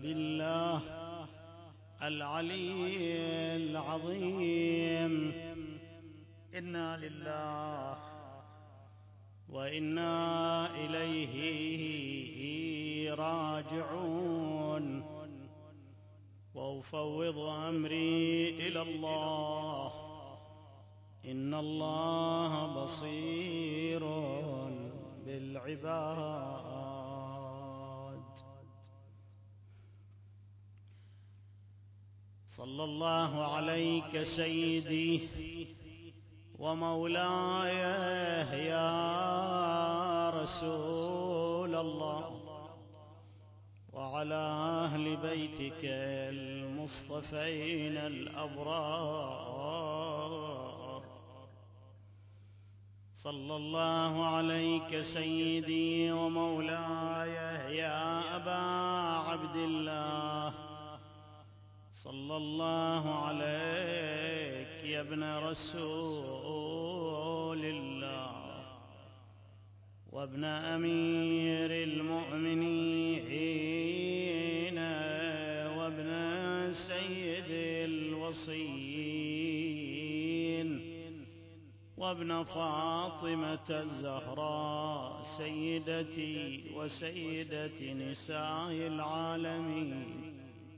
بالله العلي العظيم. إنا لله وإنا إليه راجعون. وأفوض أمري إلى الله إن الله بصير بالعباد. صلى الله عليك سيدي ومولاي يا رسول الله، وعلى أهل بيتك المصطفين الأبرار. صلى الله عليك سيدي ومولاي يا أبا عبد الله، صلى الله عليك يا ابن رسول الله وابن أمير المؤمنين وابن سيد الوصيين وابن فاطمة الزهراء سيدتي وسيدة نساء العالمين.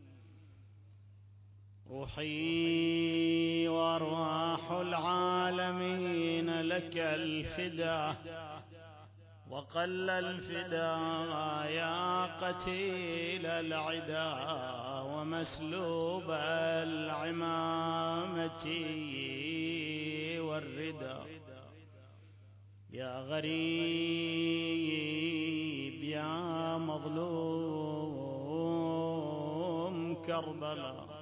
روحي وأرواح العالمين لك الفداء، وقل الفداء يا قتيل العدا ومسلوب العمامة والردى. يا غريب يا مظلوم كربلاء.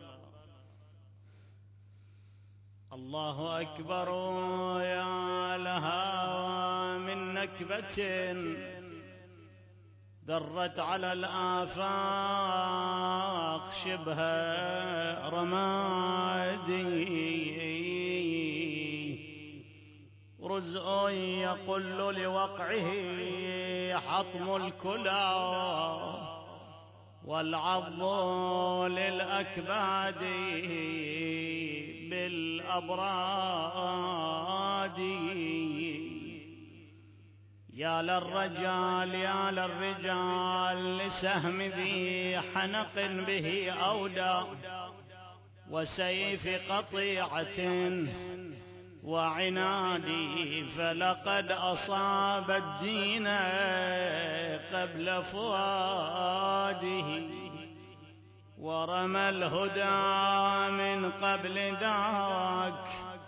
الله أكبر يا لها من نكبة درت على الآفاق شبه رمادي. رزء يقل لوقعه حطم الكلى والعض للأكباد بالأبراد. يا للرجال يا للرجال لسهم ذي حنق به أودى وسيف قطيعة وعنادي، فلقد أصاب الدين قبل فؤاده ورمى الهدى من قبل ذاك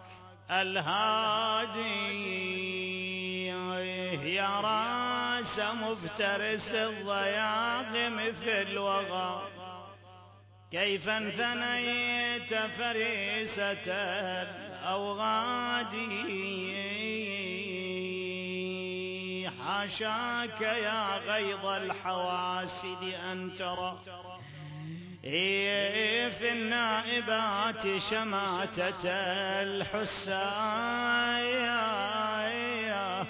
الهادي. يا راس مفترس الضياغم في الوغى، كيف انثنيت فريسة الأوغاد. حاشاك يا غيظ الحواسد أن ترى في النائبات شماتة الحسايا.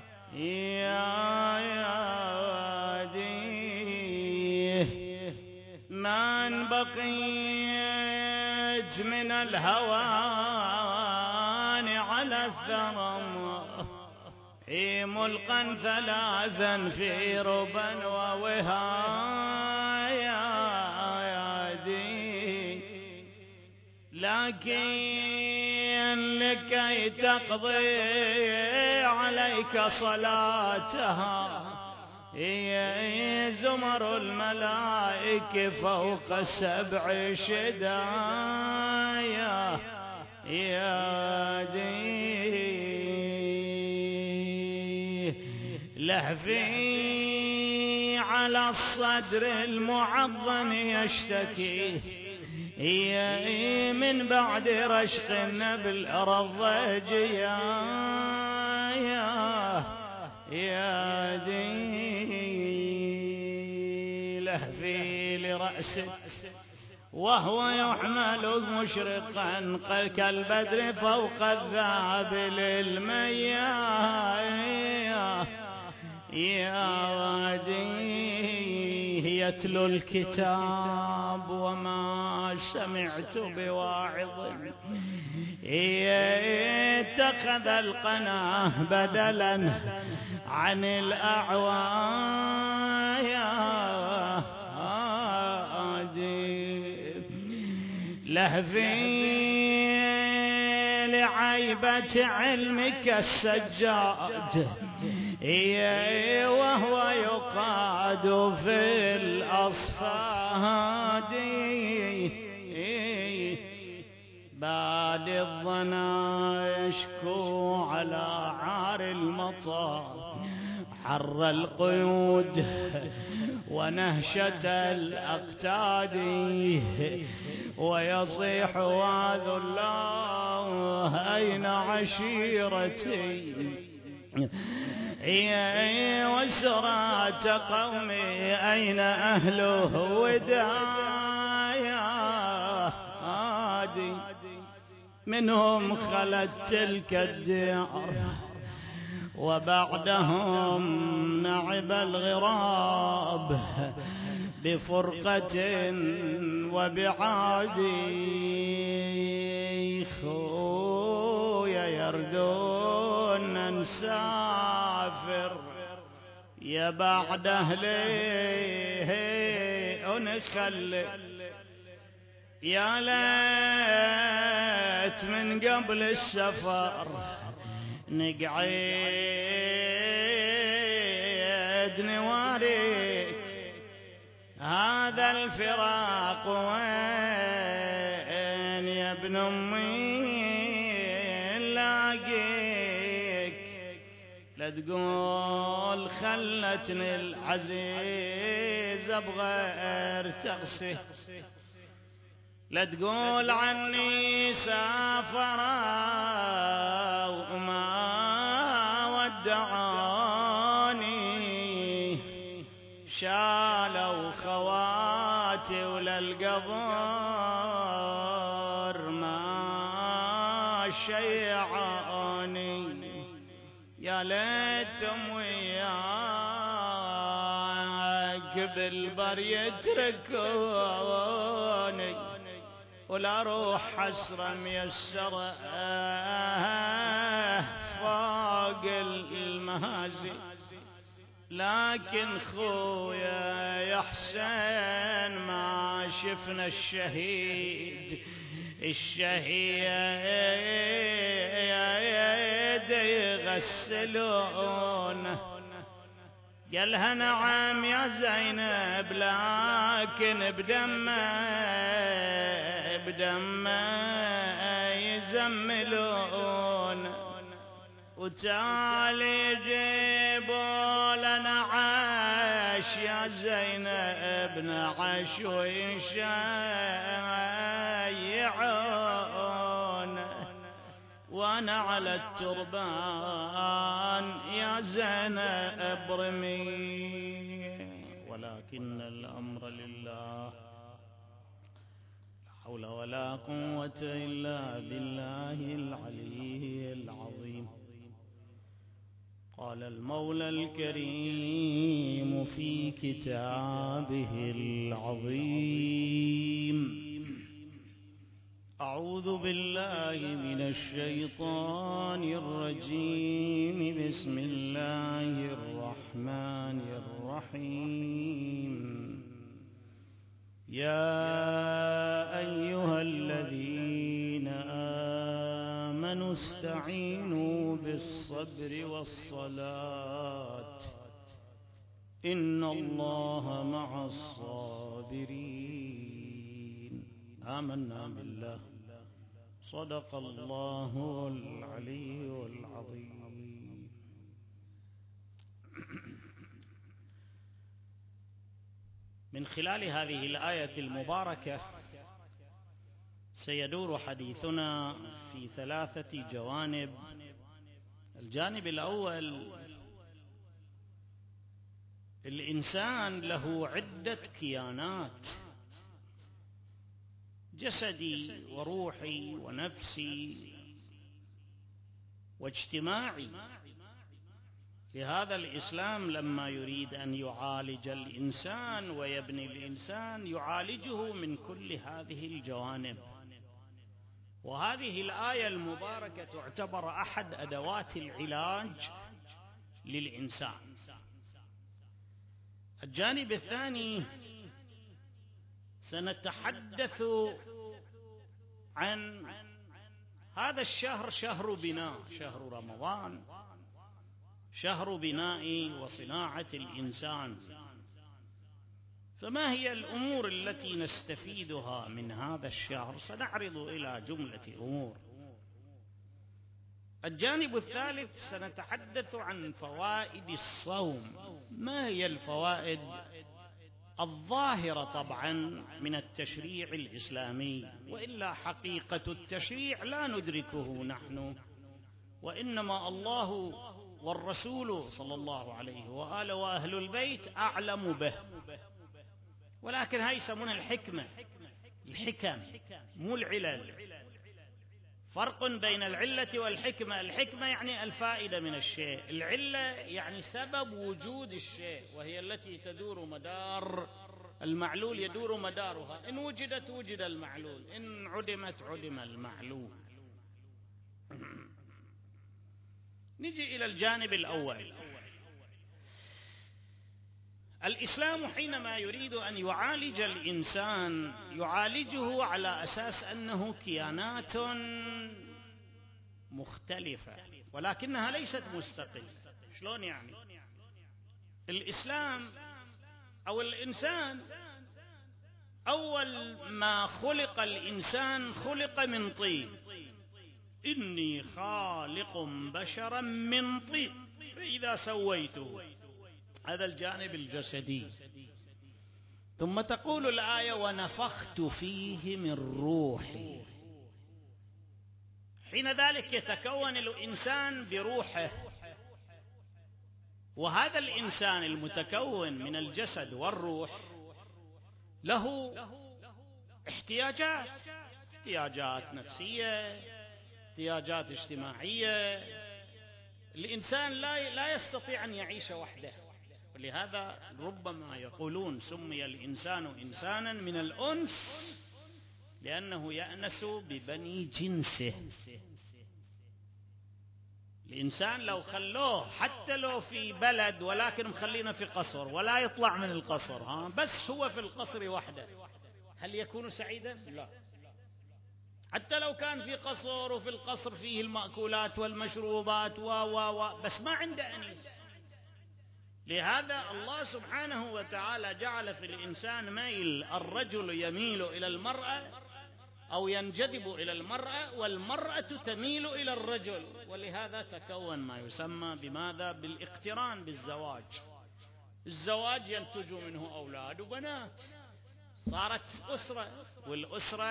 يا دي من بقيت من الهوان على الثرم ملقا ثلاثا في ربا ووهايا. لكن لكي تقضي عليك صلاتها زمر الملائكة فوق 7 شدايا. يا دي لهفي على الصدر المعظم يشتكي من بعد رشق النبل رضج. يا دي لهفي لرأسه وهو يحمل مشرقا كالبدر فوق الذابل المياه. يا وادي يتلو الكتاب وما سمعت بواعظ اتخذ القناه بدلا عن الأعواد لهفي لعيبة علمك السجاد وهو يقاد في الأصفاد بعد الظنا يشكو على عار المطار حر القيود ونهشة الأقتاد ويصيح واذ الله أين عشيرتي وسرات قومي أين أهله ودايادي منهم خلت تلك الديار وبعدهم نعب الغراب بفرقة وبعاد خويا يردون نسافر يا بعد أهلي نخلي يا ليت من قبل السفر نقعد نواريك هذا الفراق وين يا ابن أمي لاقيك لا تقول خلتني العزيز بغير تغسي لا تقول عني سافرا وما ودعاني شالوا خواتي ولا القبر ما شيعاني يا ليتهم وياك بالبر يتركوني ولا روح حسرة ميسرة فوق المهازي لكن خويا يا حسين ما شفنا الشهيد يغسلونه قالها نعم يا زينب لكن بدمه يزملون وتالي يجيبوا لنا عاش يا زينب نعش ويشيعون وانا على التربان يا زينب رمي ولكن الامر لله لا حول ولا قوة الا بالله العلي العظيم. قال المولى الكريم في كتابه العظيم: أعوذ بالله من الشيطان الرجيم بسم الله الرحمن الرحيم. يا أيها الذين آمنوا استعينوا بالصبر والصلاة إن الله مع الصابرين. آمنا بالله صدق الله العلي العظيم. من خلال هذه الآية المباركة سيدور حديثنا في 3 جوانب. الجانب الأول: الإنسان له عدة كيانات، جسدي وروحي ونفسي واجتماعي. لهذا الإسلام لما يريد أن يعالج الإنسان ويبني الإنسان يعالجه من كل هذه الجوانب. وهذه الآية المباركة تعتبر أحد أدوات العلاج للإنسان. الجانب الثاني سنتحدث عن هذا الشهر، شهر بناء، شهر رمضان، شهر بناء وصناعة الإنسان. فما هي الأمور التي نستفيدها من هذا الشهر؟ سنعرض إلى جملة أمور. الجانب الثالث سنتحدث عن فوائد الصوم. ما هي الفوائد الظاهرة طبعا من التشريع الإسلامي، وإلا حقيقة التشريع لا ندركه نحن، وإنما الله والرسول صلى الله عليه وآله وأهل البيت أعلم به. ولكن هاي يسمونها الحكمة، الحكم مو العلل. فرق بين العلة والحكمة. الحكمة يعني الفائدة من الشيء، العلة يعني سبب وجود الشيء، وهي التي تدور مدار المعلول، يدور مدارها. إن وجدت وجد المعلول، إن عدمت عدم المعلول. نجي إلى الجانب الأول. الإسلام حينما يريد أن يعالج الإنسان يعالجه على أساس أنه كيانات مختلفة ولكنها ليست مستقلة. شلون يعني؟ الإسلام أو الإنسان أول ما خلق الإنسان خلق من طين. إني خالق بشرا من طين فإذا سويته، هذا الجانب الجسدي. ثم تقول الآية ونفخت فيه من روحي. حين ذلك يتكون الإنسان بروحه. وهذا الإنسان المتكون من الجسد والروح له احتياجات نفسية، احتياجات اجتماعية. الإنسان لا يستطيع أن يعيش وحده، ولهذا ربما يقولون سمي الإنسان إنسانا من الأنس لأنه يأنس ببني جنسه. الإنسان لو خلوه حتى لو في بلد ولكن مخلينا في قصر ولا يطلع من القصر، بس هو في القصر وحده، هل يكون سعيدا؟ لا. حتى لو كان في قصر وفي القصر فيه المأكولات والمشروبات بس ما عنده أنيس. لهذا الله سبحانه وتعالى جعل في الإنسان ميل، الرجل يميل إلى المرأة أو ينجذب إلى المرأة، والمرأة تميل إلى الرجل. ولهذا تكون ما يسمى بماذا؟ بالاقتران، بالزواج. الزواج ينتج منه أولاد وبنات، صارت أسرة، والأسرة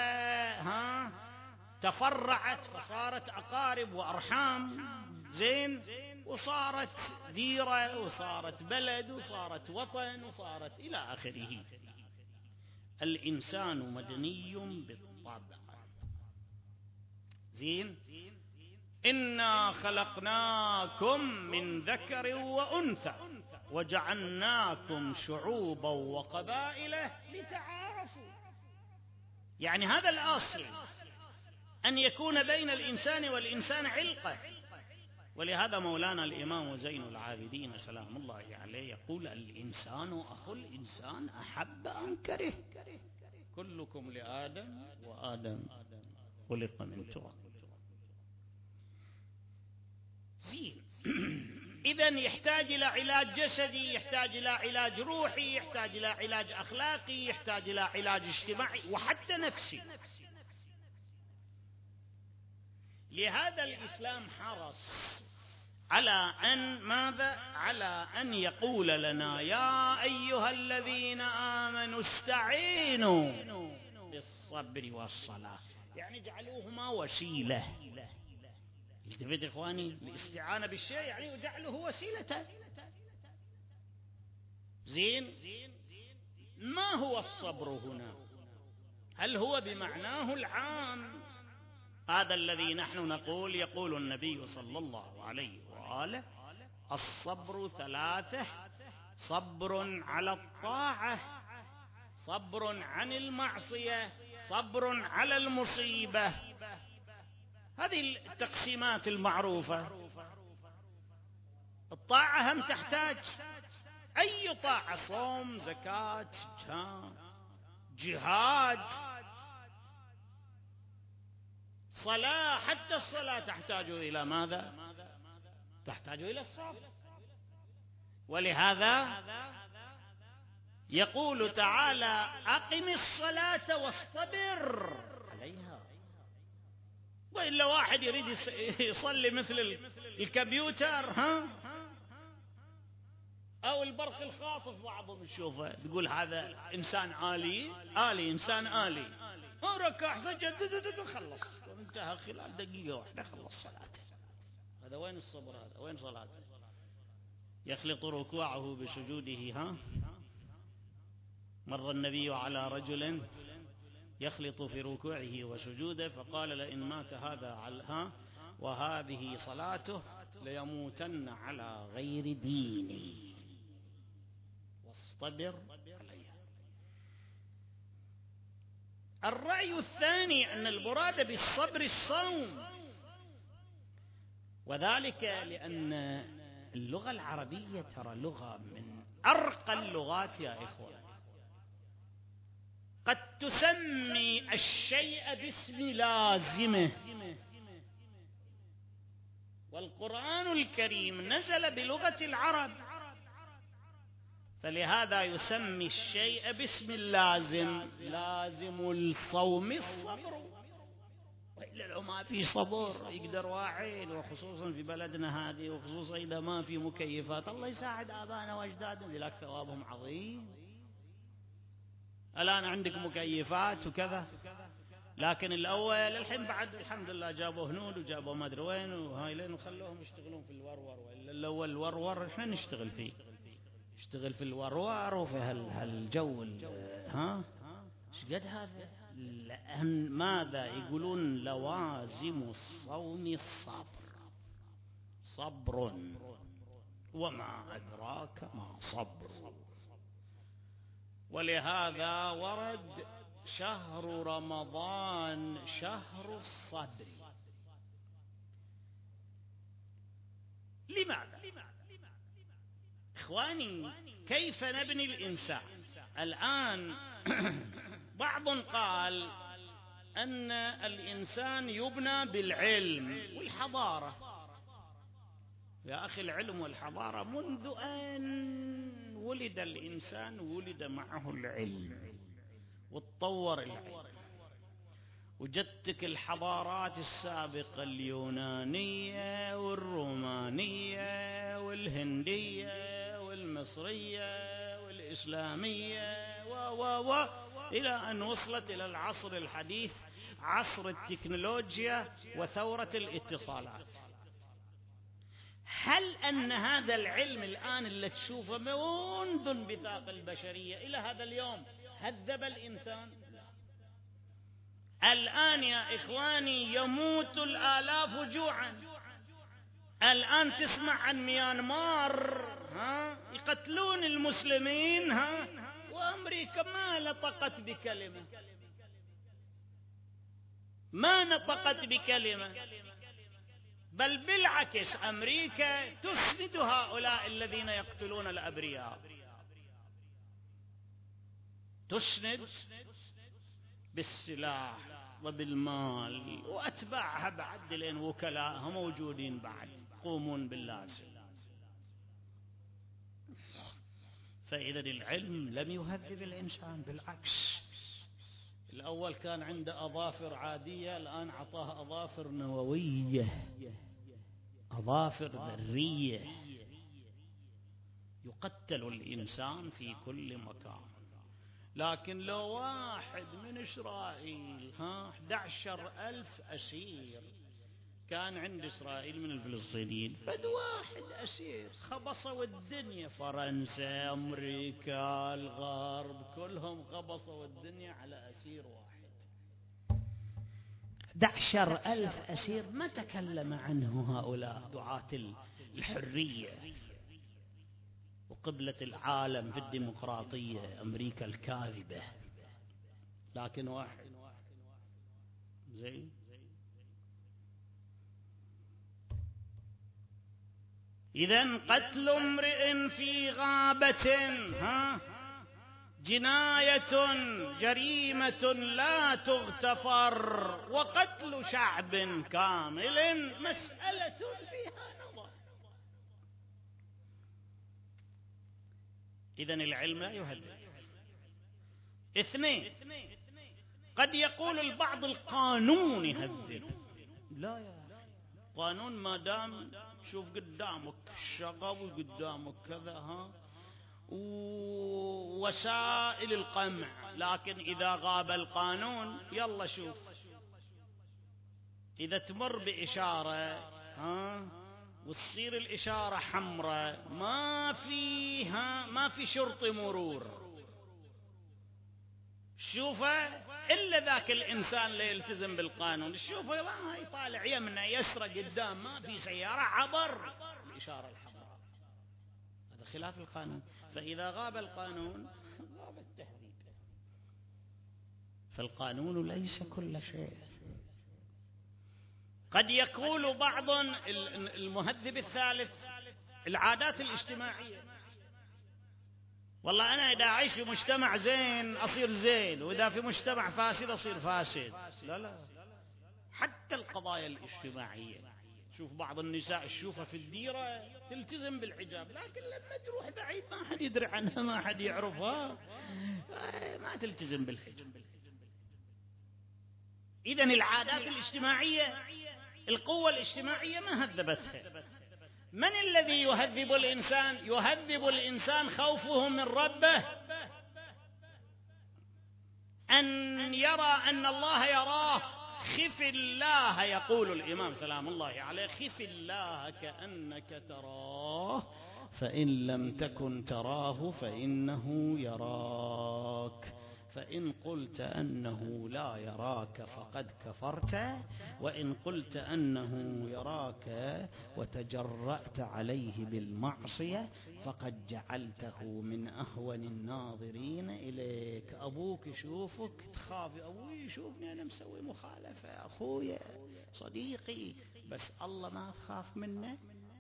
تفرعت فصارت أقارب وأرحام، زين، وصارت ديرة وصارت بلد وصارت وطن وصارت إلى آخره. الإنسان مدني بالطبع. زين. إنا خلقناكم من ذكر وأنثى وجعلناكم شعوبا وقبائل لتعارفوا. يعني هذا الأصل، أن يكون بين الإنسان والإنسان علقة. ولهذا مولانا الإمام زين العابدين سلام الله عليه يقول الإنسان أخو الإنسان أحب أن كره، كلكم لآدم وآدم خلق من تراب. زين. إذن يحتاج إلى علاج جسدي، يحتاج إلى علاج روحي، يحتاج إلى علاج أخلاقي، يحتاج إلى علاج اجتماعي وحتى نفسي. لهذا الإسلام حرص على أن ماذا؟ على أن يقول لنا يا أيها الذين آمنوا استعينوا بالصبر والصلاة. يعني جعلوهما وسيلة. التفت إخواني، الاستعانة بالشيء يعني جعله وسيلة. زين. ما هو الصبر هنا؟ هل هو بمعناه العام؟ هذا الذي نحن نقول، يقول النبي صلى الله عليه وآله الصبر ثلاثة: صبر على الطاعة، صبر عن المعصية، صبر على المصيبة. هذه التقسيمات المعروفة. الطاعة هم تحتاج أي طاعة: صوم، زكاة، جهاد، صلاة. حتى الصلاة تحتاج إلى ماذا؟ تحتاج إلى الصبر. ولهذا يقول تعالى: أقم الصلاة واصطبر عليها. وإلا واحد يريد يصلي مثل الكمبيوتر أو البرق الخاطف، بعضهم يشوفه تقول هذا إنسان آلي، إنسان آلي، ركع سجد خلص وانتهى خلال دقيقة واحدة خلص صلاته. هذا وين الصبر؟ هذا وين صلاته؟ يخلط ركوعه بسجوده. مر النبي على رجل يخلط في ركوعه وسجوده فقال: لئن مات هذا وهذه صلاته ليموتن على غير ديني، واصطبر عليها. الرأي الثاني أن المراد بالصبر الصوم، وذلك لأن اللغة العربية ترى لغة من أرقى اللغات يا إخوة. قد تسمي الشيء باسم لازمه، والقرآن الكريم نزل بلغة العرب، فلهذا يسمي الشيء باسم اللازم. لازم الصوم الصبر، وإلا لو ما في صبر يقدر واحد، وخصوصا في بلدنا هذه، وخصوصا إذا ما في مكيفات. الله يساعد آبائنا وأجدادنا، ذلك ثوابهم عظيم. الآن عندك مكيفات وكذا، لكن الأول الحين بعد الحمد لله جابوا هنود وجابوا ما أدري وين وهاي لين وخلوهم يشتغلون في الورور. وإلا الأول الورور إحنا نشتغل فيه، نشتغل في الورور وفي هالجو ايش قد هذا. لأن ماذا يقولون؟ لوازم الصوم الصبر. صبر وما أدراك ما صبر. ولهذا ورد شهر رمضان شهر الصبر. لماذا؟ إخواني، كيف نبني الإنسان؟ الآن بعض قال أن الإنسان يبنى بالعلم والحضارة. يا أخي، العلم والحضارة منذ أن ولد الإنسان ولد معه العلم وتطور العلم. وجدتك الحضارات السابقة اليونانية والرومانية والهندية والمصرية والإسلامية إلى أن وصلت إلى العصر الحديث، عصر التكنولوجيا وثورة الاتصالات. هل أن هذا العلم الآن اللي تشوفه منذ انبثاق البشرية إلى هذا اليوم هذب الإنسان؟ الآن يا إخواني يموت الآلاف جوعا. الآن تسمع عن ميانمار يقتلون المسلمين وأمريكا ما نطقت بكلمة، ما نطقت بكلمة، بل بالعكس أمريكا تسند هؤلاء الذين يقتلون الأبرياء، تسند بالسلاح وبالمال، وأتباعها بعد لين وكلاءها موجودين بعد يقومون باللازم. فإذا العلم لم يهذب الإنسان، بالعكس. الأول كان عنده أظافر عادية، الآن عطاه أظافر نووية، أظافر ذرية. يقتل الإنسان في كل مكان. لكن لو واحد من إسرائيل 11,000 أسير كان عند إسرائيل من الفلسطينيين، فد واحد أسير خبصوا الدنيا. فرنسا، أمريكا، الغرب كلهم خبصوا الدنيا على أسير واحد. 11,000 أسير ما تكلم عنه هؤلاء دعاة الحرية وقبلة العالم في الديمقراطية أمريكا الكاذبة، لكن واحد زين. إذن قتل امرئ في غابة جناية جريمة لا تغتفر، وقتل شعب كامل مسألة فيها نظر. إذن العلم لا يهدد. 2، قد يقول البعض القانون يهدد. لا يا قانون ما دام شوف قدامك الشغب قدامك كذا ووسائل القمع، لكن إذا غاب القانون يلا شوف، إذا تمر بإشارة وتصير الإشارة حمراء ما في شرط مرور، شوفه إلا ذاك الإنسان لا يلتزم بالقانون، شوفه يطالع يمنى يسرى قدام ما في سيارة عبر الإشارة الحمراء، هذا خلاف القانون. فإذا غاب القانون غاب التهذيب. فالقانون ليس كل شيء. قد يقول بعض المهذب الثالث العادات الاجتماعية، والله أنا إذا أعيش في مجتمع زين أصير زين، وإذا في مجتمع فاسد أصير فاسد. لا، حتى القضايا الاجتماعية، شوف بعض النساء تشوفها في الديرة تلتزم بالحجاب، لكن لما تروح بعيد ما حد يدري عنها ما حد يعرفها ما تلتزم بالحجاب. إذن العادات الاجتماعية القوة الاجتماعية ما هذبتها. من الذي يهذب الإنسان؟ يهذب الإنسان خوفه من ربه، أن يرى أن الله يراه. خف الله، يقول الإمام سلام الله عليه، خف الله كأنك تراه فإن لم تكن تراه فإنه يراك، فإن قلت أنه لا يراك فقد كفرت، وإن قلت أنه يراك وتجرأت عليه بالمعصية فقد جعلته من أهون الناظرين إليك. أبوك يشوفك تخاف، أبوي يشوفني أنا مسوي مخالفة، أخويا صديقي، بس الله ما تخاف منه.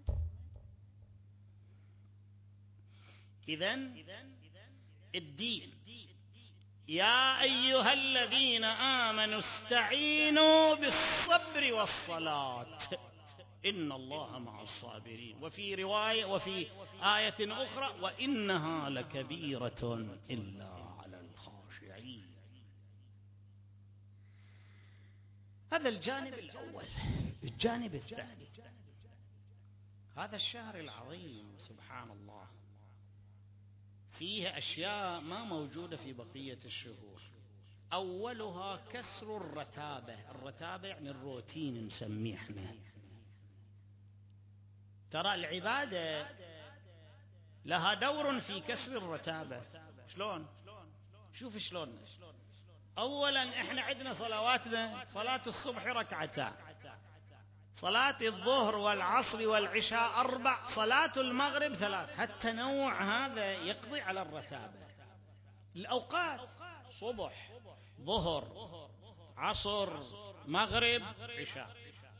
إذن الدين يا أيها الذين آمنوا استعينوا بالصبر والصلاة إن الله مع الصابرين، وفي رواية وفي آية أخرى وإنها لكبيرة إلا على الخاشعين. هذا الجانب الأول. الجانب الثاني، هذا الشهر العظيم سبحان الله فيه أشياء ما موجودة في بقية الشهور. أولها كسر الرتابة. الرتابة يعني الروتين نسميه احنا. ترى العبادة لها دور في كسر الرتابة. شلون؟ شوف شلون. أولا احنا عندنا صلواتنا، صلاة الصبح ركعتان، صلاة الظهر والعصر والعشاء 4، صلاة المغرب 3. التنوع هذا يقضي على الرتابة. الأوقات صبح ظهر عصر مغرب عشاء.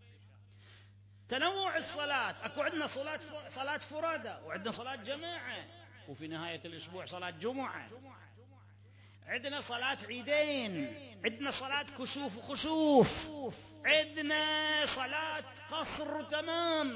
تنوع الصلاة، أكو عندنا صلاة فرادى، وعندنا صلاة جماعة، وفي نهاية الأسبوع صلاة جمعة، عندنا صلاة عيدين، عندنا صلاة كسوف وخسوف، عندنا صلاة قصر تمام،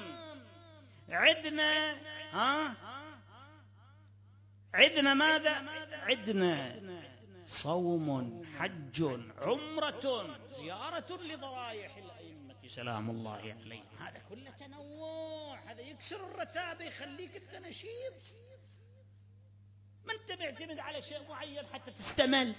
عندنا ماذا؟ عندنا صوم، حج، عمرة، زيارة لضرائح الأئمة سلام الله عليهم. هذا كله تنوع، هذا يكسر الرتابة، يخليك انت نشيط، ما انت معتمد على شيء معين حتى تستمل.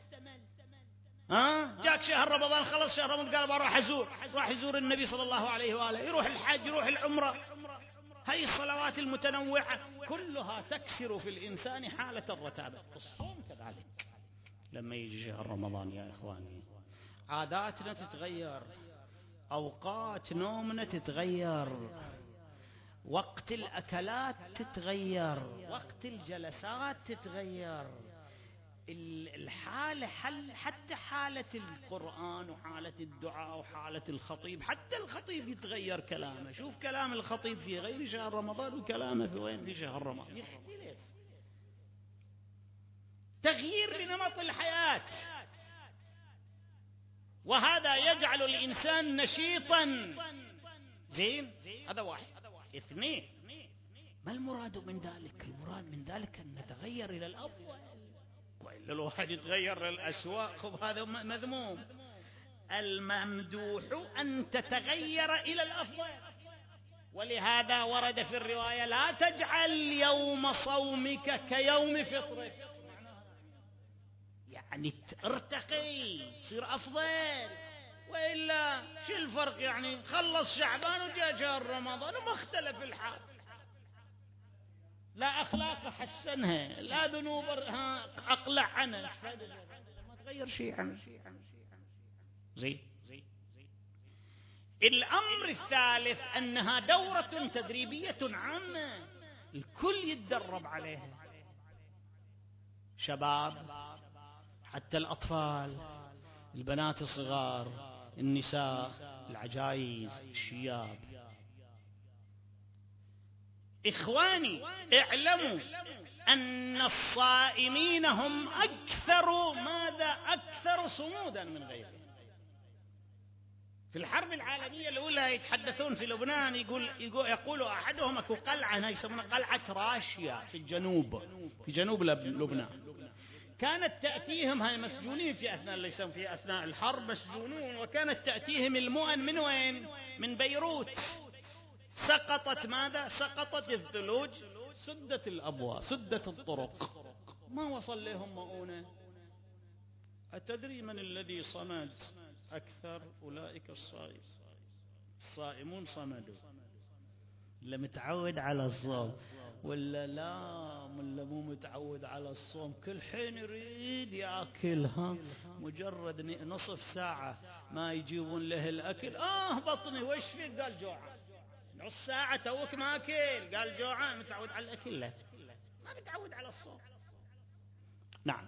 جاك شهر رمضان، خلص شهر رمضان قال راح يزور النبي صلى الله عليه وآله، يروح الحج، يروح العمرة. هاي الصلوات المتنوعة كلها تكسر في الإنسان حالة الرتابة. الصوم كذلك، لما يجي شهر رمضان يا إخواني عاداتنا تتغير، أوقات نومنا تتغير، وقت الأكلات تتغير، وقت الجلسات تتغير، الحالة حتى حالة القرآن وحالة الدعاء وحالة الخطيب، حتى الخطيب يتغير كلامه. شوف كلام الخطيب في غير شهر رمضان وكلامه في وين في شهر رمضان يختلف. تغيير لنمط الحياة، وهذا يجعل الإنسان نشيطا. زين، هذا واحد. اثنين، ما المراد من ذلك؟ المراد من ذلك أن نتغير إلى الأفضل، وإلا الواحد يتغير للأسوأ هذا مذموم. الممدوح أن تتغير إلى الأفضل، ولهذا ورد في الرواية: لا تجعل يوم صومك كيوم فطرك، يعني ارتقي تصير أفضل. وإلا شو الفرق؟ يعني خلص شعبان وجاء شهر رمضان وما اختلف الحال، لا أخلاق حسنها، لا ذنوب أقلع عنها، ما تغير شيء عنه. زين. الأمر الثالث أنها دورة تدريبية عامة الكل يتدرب عليها، شباب، حتى الأطفال، البنات الصغار، النساء، العجائز، الشياب. إخواني، اعلموا أن الصائمين هم أكثر أكثر صمودا من غيرهم. في الحرب العالمية الأولى يتحدثون في لبنان، يقول أحدهم أكو قلعة يسمونها قلعة راشيا في جنوب لبنان، كانت تأتيهم هاي مسجونين في أثناء الحرب مسجونون، وكانت تأتيهم المؤن من وين؟ من بيروت. سقطت الثلوج، سدت الأبواب، سدت الطرق، ما وصل لهم مؤونة. أتدري من الذي صمد أكثر؟ أولئك الصائمون صمدوا. اللي متعود على الصوم، ولا مو متعود على الصوم كل حين يريد يأكلها، مجرد نصف ساعة ما يجيبون له الأكل، بطني وش فيك؟ قال جوعان. نص ساعة توك ما أكل، قال جوعان. متعود على الأكل، لا ما متعود على الصوم. نعم.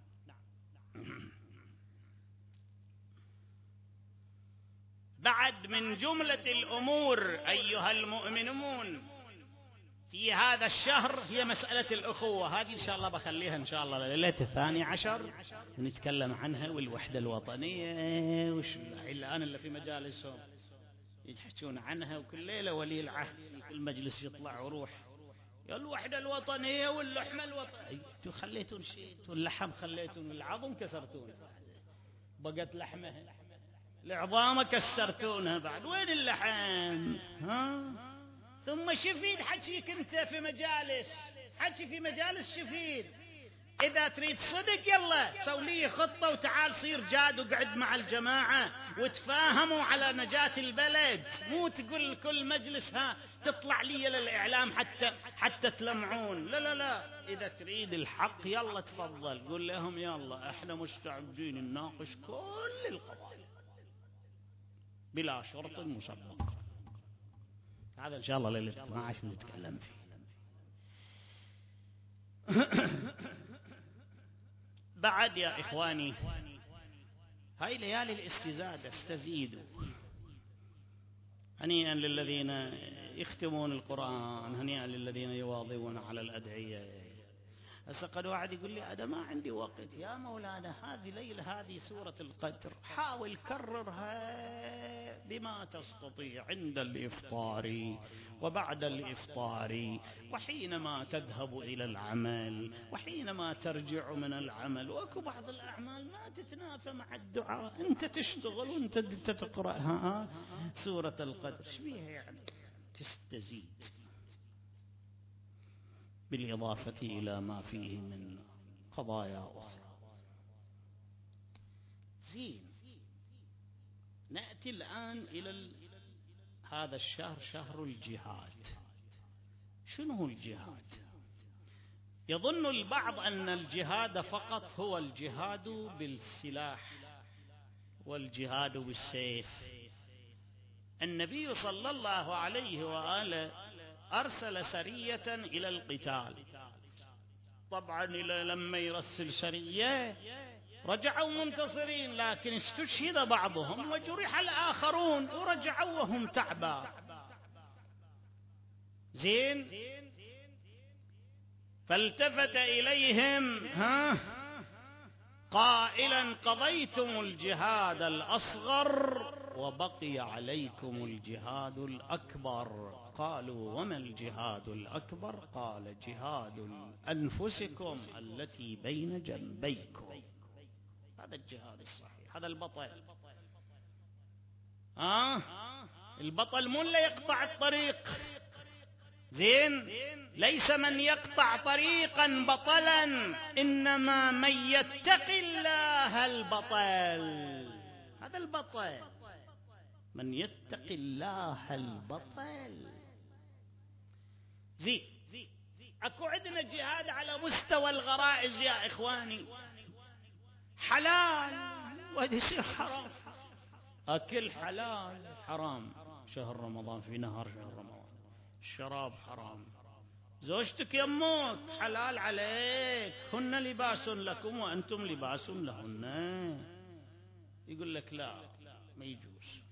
بعد من جملة الأمور أيها المؤمنون في هذا الشهر هي مسألة الأخوة. هذه إن شاء الله بخليها إن شاء الله ليلة 12 ونتكلم عنها، والوحدة الوطنية وش الآن اللي في مجالسهم يحكون عنها، وكل ليلة ولي العهد في كل مجلس يطلع وروح يا الوحدة الوطنية واللحمة الوطنية. انتوا خليتون شيء، اللحم خليتون، العظم كسرتونه، بقت لحمها، العظام كسرتونها بعد، وين اللحم؟ ثم شفيد حكيك انت في مجالس، حكي في مجالس شفيد. اذا تريد صدق يلا سوي لي خطة وتعال صير جاد وقعد مع الجماعة وتفاهموا على نجاة البلد، مو تقول كل مجلس تطلع لي للإعلام حتى تلمعون. لا، إذا تريد الحق يلا تفضل، قول لهم يلا احنا مستعدين نناقش كل القضايا بلا شرط مسبق. هذا إن شاء الله ليلة 12 نتكلم فيه. بعد يا إخواني، هاي ليالي الاستزادة، استزيدوا. هنيئا للذين يختمون القرآن، هنيئا للذين يواظبون على الأدعية. هسه قد واحد يقول لي أنا ما عندي وقت. يا مولانا هذه ليلة، هذه سورة القدر، حاول كررها بما تستطيع عند الإفطار وبعد الإفطار، وحينما تذهب إلى العمل، وحينما ترجع من العمل. وأكو بعض الأعمال ما تتنافى مع الدعاء، أنت تشتغل وأنت تقرأها سورة القدر، شبيها يعني تستزيد، بالإضافة إلى ما فيه من قضايا أخرى. زين، نأتي الآن إلى هذا الشهر، شهر الجهاد. شنو هو الجهاد؟ يظن البعض أن الجهاد فقط هو الجهاد بالسلاح، والجهاد بالسيف. النبي صلى الله عليه وآله أرسل سرية إلى القتال. طبعا لما يرسل سرية رجعوا منتصرين، لكن استشهد بعضهم وجرح الآخرون ورجعوا وهم تعبى. زين، فالتفت إليهم قائلا: قضيتم الجهاد الأصغر وبقي عليكم الجهاد الأكبر. قالوا: وما الجهاد الأكبر؟ قال: جهاد أنفسكم التي بين جنبيكم. هذا الجهاد الصحيح، هذا البطل. البطل مو اللي يقطع الطريق. زين، ليس من يقطع طريقا بطلا، إنما من يتقي الله البطل. هذا البطل، من يتقي الله البطل. زين، اكو عندنا جهاد على مستوى الغرائز يا اخواني، حلال وهذا يصير حرام. اكل حلال حرام، شهر رمضان، في نهار شهر رمضان. الشراب حرام. زوجتك يموت حلال عليك، هن لباس لكم وأنتم لباس لهن. يقول لك لا، ما يجوز.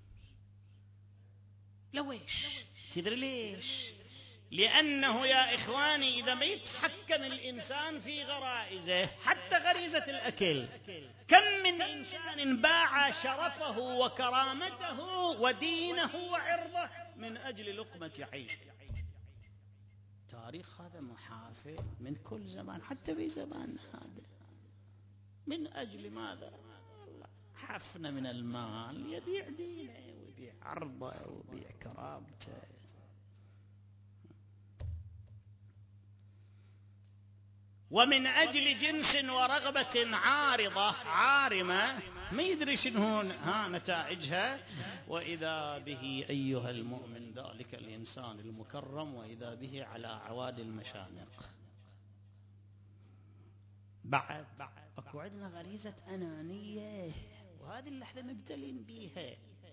لويش؟ تدري ليش؟ لأنه يا إخواني إذا ما يتحكم الإنسان في غرائزه، حتى غريزة الأكل، كم من إنسان باع شرفه وكرامته ودينه وعرضه من أجل لقمة عيشه. تاريخ هذا محافل من كل زمان، حتى في زماننا هذا. من أجل ماذا؟ حفنة من المال، يبيع دينه ويبيع عرضه ويبيع كرامته. ومن أجل جنس ورغبة عارضة عارمة ما يدري شنو نتائجها. وإذا به أيها المؤمن ذلك الإنسان المكرم، وإذا به على عواد المشانق. بعد أكو عندنا غريزة أنانية، وهذه اللي احنا نبتلين بيها.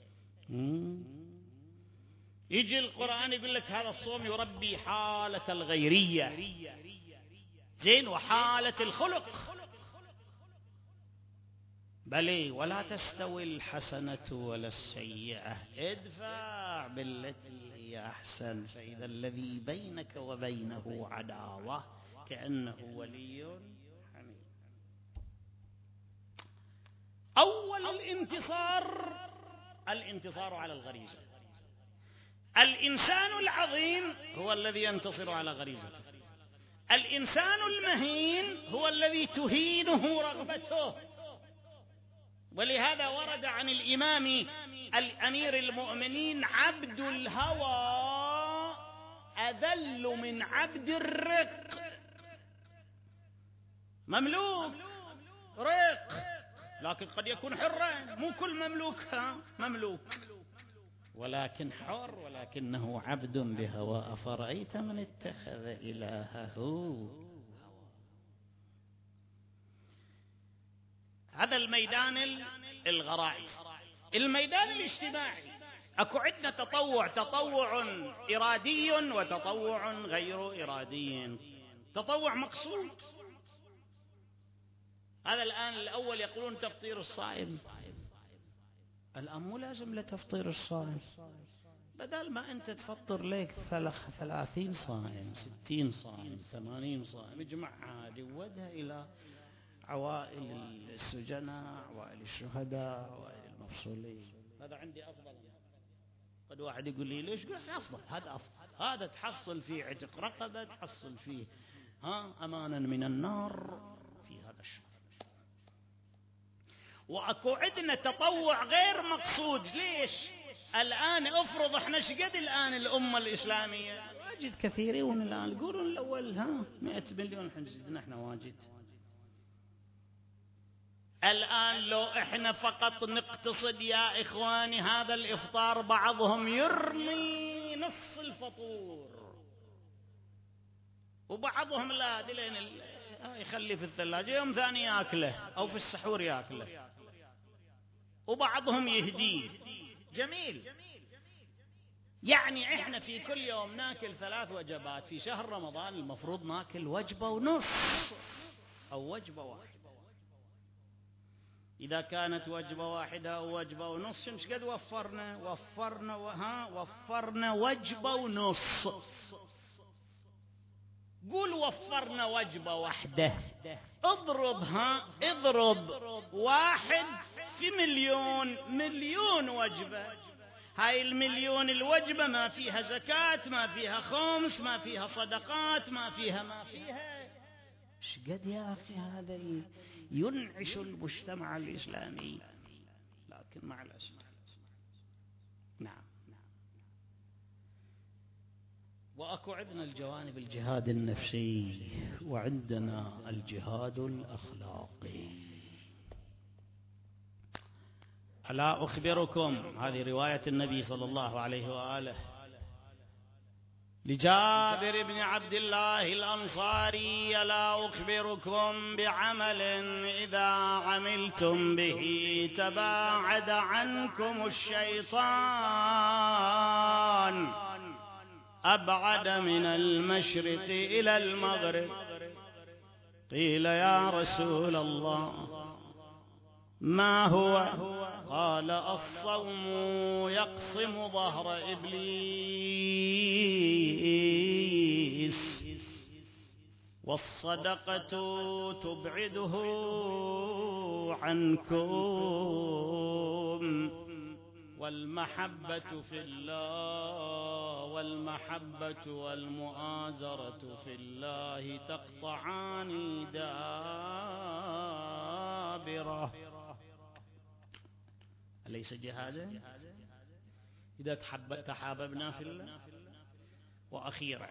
يجي القرآن يقول لك هذا الصوم يربي حالة الغيرية، زين، وحالة الخلق. بلي ولا تستوي الحسنة ولا السيئة، ادفع بالتي هي أحسن، فإذا الذي بينك وبينه عداوة كأنه ولي حميم. أول الانتصار على الغريزة. الإنسان العظيم هو الذي ينتصر على غريزته. الإنسان المهين هو الذي تهينه رغبته. ولهذا ورد عن الإمام الأمير المؤمنين: عبد الهوى أذل من عبد الرق. مملوك رق، لكن قد يكون حرا. مو كل مملوك مملوك، ولكن حر، ولكنه عبد لهوى. أفرأيت من اتخذ إلهه هوى. هذا الميدان الغرائز. الميدان الاجتماعي أكو عندنا تطوع إرادي وتطوع غير إرادي. تطوع مقصود، هذا الآن الأول يقولون تفطير الصائم، الآن مو لازم لتفطير الصائم. بدل ما أنت تفطر لك 30 صائم، 60 صائم، 80 صائم، اجمعها جودها إلى عوائل السجناء، عوائل الشهداء، عوائل المفصولين. هذا عندي أفضل. قد واحد يقول لي ليش؟ قلت أفضل، هذا أفضل. هذا تحصل فيه عتق رقبة، تحصل فيه أمانا من النار في هذا الشهر. وأكو عندنا تطوع غير مقصود. ليش؟ الآن افرض احنا شقد الآن الأمة الإسلامية واجد كثيرون الآن يقولون الأول 100 مليون حنزدنا احنا واجد. الآن لو احنا فقط نقتصد يا إخواني هذا الإفطار، بعضهم يرمي نصف الفطور، وبعضهم لا دلين يخلي في الثلاجة، يوم ثاني يأكله أو في السحور يأكله. وبعضهم يهديه. جميل. يعني احنا في كل يوم ناكل 3 وجبات، في شهر رمضان المفروض ناكل وجبة ونص أو وجبة واحدة. إذا كانت وجبة واحدة أو وجبة ونص مش قد وفرنا وجبة ونص. قول وفرنا وجبة واحدة، اضرب 1 في مليون وجبة. هاي المليون الوجبة ما فيها زكاة، ما فيها خمس، ما فيها صدقات، ما فيها ايش قد يا أخي هذا ينعش المجتمع الإسلامي. لكن مع الأسف نعم. وأكو عندنا الجوانب الجهاد النفسي، وعندنا الجهاد الأخلاقي. ألا أخبركم، هذه رواية النبي صلى الله عليه وآله لجابر بن عبد الله الأنصاري: ألا أخبركم بعمل إذا عملتم به تباعد عنكم الشيطان أبعد من المشرق إلى المغرب؟ قيل: يا رسول الله ما هو؟ قال: الصوم يقصم ظهر إبليس، والصدقة تبعده عنكم، والمحبة في الله والمحبة والمؤازرة في الله تقطعان دابرة. أليس جهادا؟ إذا تحاببنا في الله. وأخيرا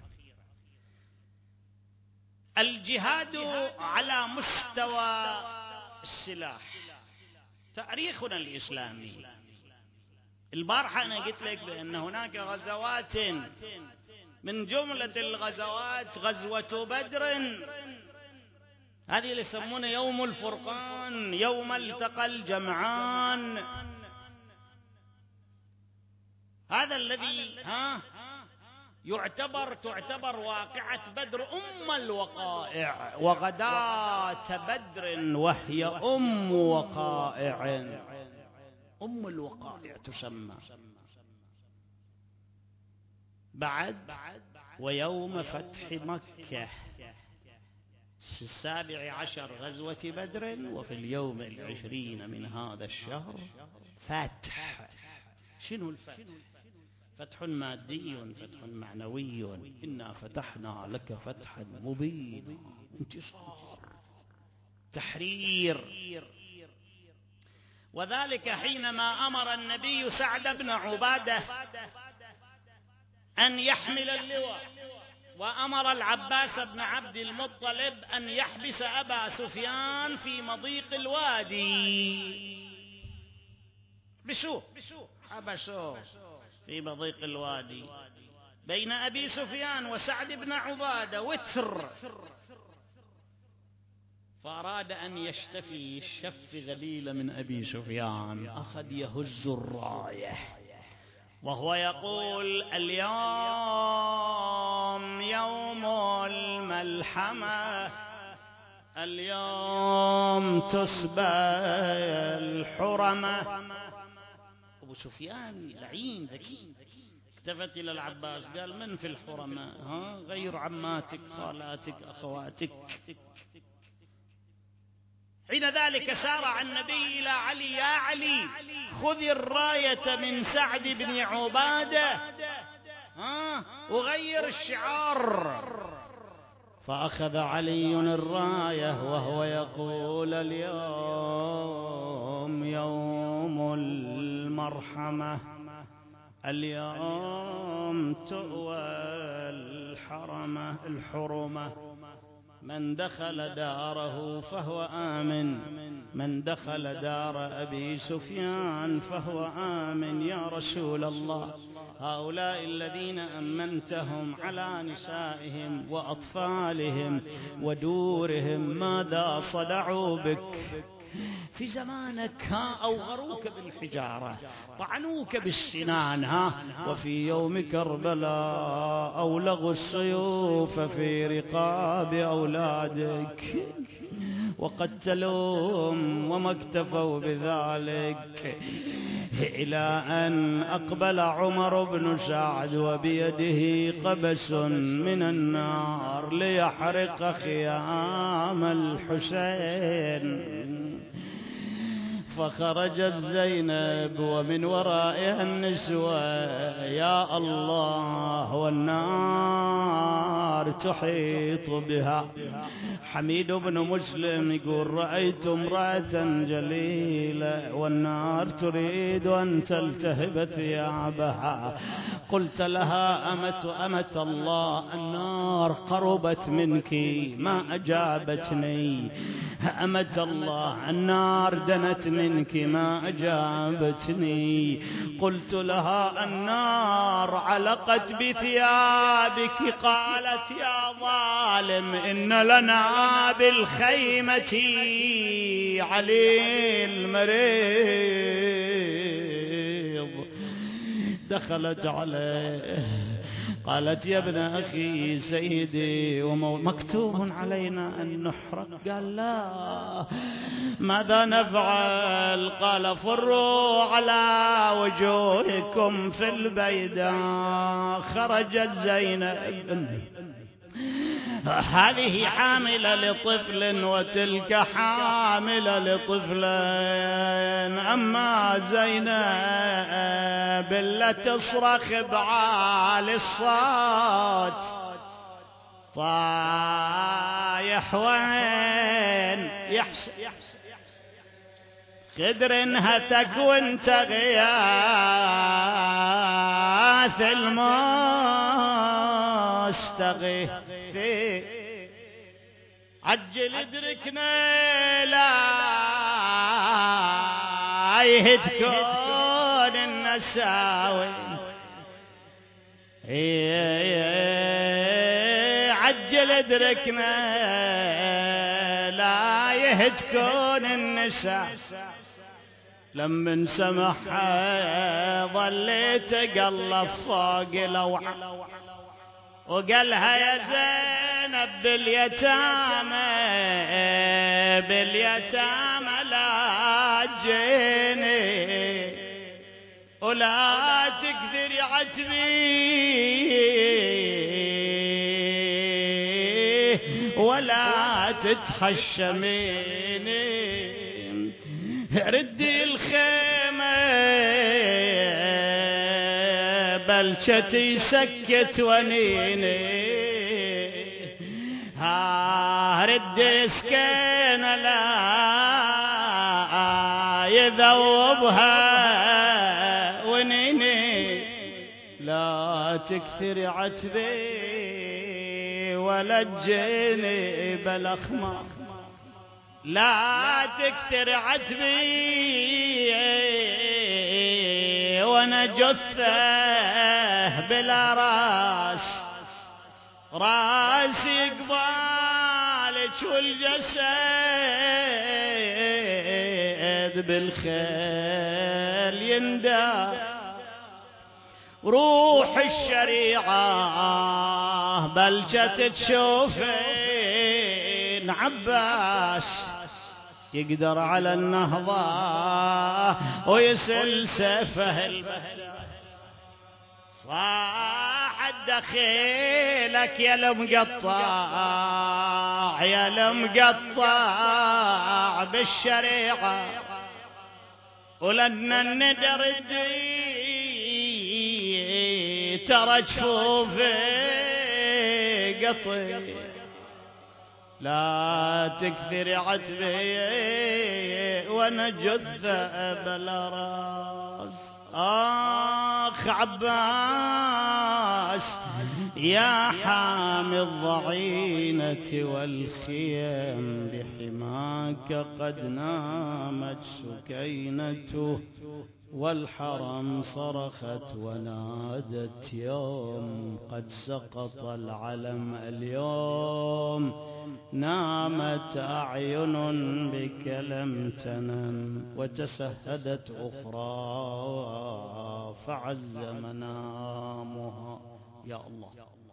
الجهاد على مستوى السلاح. تاريخنا الإسلامي، البارحة أنا قلت لك بأن هناك غزوات، من جملة الغزوات غزوة بدر، هذه اللي يسمونه يوم الفرقان، يوم التقى الجمعان. هذا الذي تعتبر واقعة بدر أم الوقائع، وغداة بدر وهي أم وقائع، أم الوقائع تسمى. بعد ويوم فتح مكة في 17 غزوة بدر، وفي اليوم 20 من هذا الشهر فتح. شنو الفتح؟ فتح مادي، فتح معنوي. إنا فتحنا لك فتحا مبينا، انتصار، تحرير. وذلك حينما أمر النبي سعد بن عبادة أن يحمل اللواء، وأمر العباس بن عبد المطلب أن يحبس أبا سفيان في مضيق الوادي. حبسوه في مضيق الوادي بين أبي سفيان وسعد بن عبادة، وتر. فأراد أن يشتفي الشف ذليل من أبي سفيان، أخذ يهز الراية وهو يقول: اليوم يوم الملحمة، اليوم تسبى الحرمة. أبو سفيان لعين ذكي التفت إلى العباس قال: من في الحرمة؟ غير عماتك، خالاتك، أخواتك. حين ذلك سارع النبي إلى علي: يا علي خذ الراية من سعد بن عبادة وغير الشعار. فأخذ علي الراية وهو يقول: اليوم يوم المرحمة، اليوم تؤوى الحرمة. من دخل داره فهو آمن، من دخل دار أبي سفيان فهو آمن. يا رسول الله، هؤلاء الذين أمنتهم على نسائهم وأطفالهم ودورهم ماذا صنعوا بك؟ في زمانك أوغروك بالحجارة، طعنوك بالسنان وفي يوم كربلاء أولغوا السيوف في رقاب أولادك وقتلوهم وما اكتفوا بذلك، إلى أن أقبل عمر بن سعد وبيده قبس من النار ليحرق خيام الحسين. فخرجت زينب ومن ورائها النسوة، يا الله، والنار تحيط بها. حميد بن مسلم يقول رأيت امرأة جليلة والنار تريد أن تلتهب ثيابها، قلت لها أمة الله النار قربت منك ما أجابتني، أمة الله النار دنت منك ما أجابتني، قلت لها النار علقت بثيابك، قالت يا ظالم إن لنا بالخيمة علي المريض. دخلت عليه قالت يا ابن أخي سيدي مكتوب علينا أن نحرق، قال لا، ماذا نفعل؟ قال فروا على وجوهكم في البيداء. خرجت زينب هذه حاملة لطفل وتلك حاملة لطفلين، أما زينب لا تصرخ بعالي الصوت، طايح وين يحسن خدر هتك وانت غياث المستغيث، عجل ادركنا لا يهتكون النساوي، عجل ادركنا لا يهتكون النساء. لما سمحها ظليت اقلب فوق لوعة وقالها يا زينب باليتامى لا تجيني ولا تكثري عتبي ولا تتحشميني، ردي الخيمة بلشتي سكت ونيني، ردي سكينة لا يذوبها ونيني، لا تكثر عتبي ولا تجيني بالأخمار، لا تكثر عتبي وانا جثه بلا راس، راسي قبالك والجسد بالخيل يندى، روح الشريعة بلجت تشوفين عباس يقدر على النهضة ويسل سيفه البتة، صاح دخيلك يا المقطع يا المقطع بالشريعة، ولن الندر الدين ترى جفوفي قطي، لا تكثر عتبي وانا جثة بلا راس. آخ عباس يا حامي الضعينة والخيم بحماك قد نامت سكينته، والحرم صرخت ونادت يوم قد سقط العلم اليوم، نامت أعين بك لم تنم وتسهدت أخرى فعز منامها. يا الله.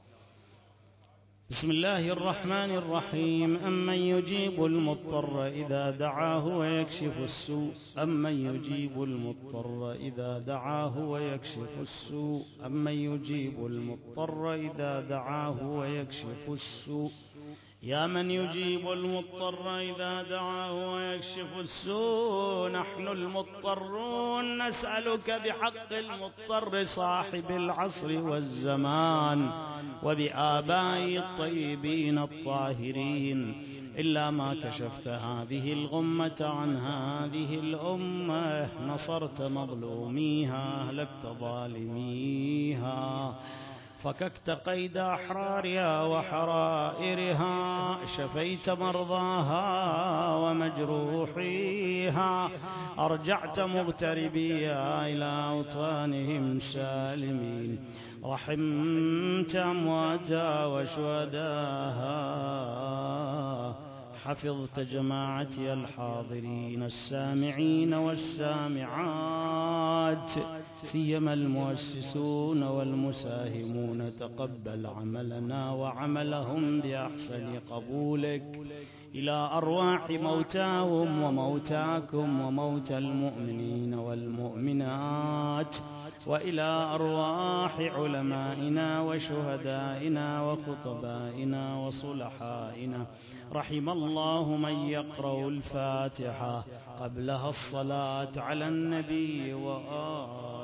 بسم الله الرحمن الرحيم. أمن يجيب المضطر إذا دعاه ويكشف السوء، أمن يجيب المضطر إذا دعاه ويكشف السوء، أمن يجيب المضطر إذا دعاه ويكشف السوء. يا من يجيب المضطر إذا دعاه ويكشف السوء، نحن المضطرون نسألك بحق المضطر صاحب العصر والزمان وبآباء الطيبين الطاهرين، إلا ما كشفت هذه الغمة عن هذه الأمة، نصرت مظلوميها، أهلكت ظالميها، فككت قيد أحرارها وحرائرها، شفيت مرضاها ومجروحيها، أرجعت مغتربيها إلى أوطانهم سالمين، رحمت أمواتها وشهداها، حفظت جماعتي الحاضرين السامعين والسامعات، سيما المؤسسون والمساهمون، تقبل عملنا وعملهم بأحسن قبولك، إلى أرواح موتاهم وموتاكم وموتى المؤمنين والمؤمنات، وإلى أرواح علمائنا وشهدائنا وخطبائنا وصلحائنا. رحم الله من يقرأ الفاتحة قبلها الصلاة على النبي وآله.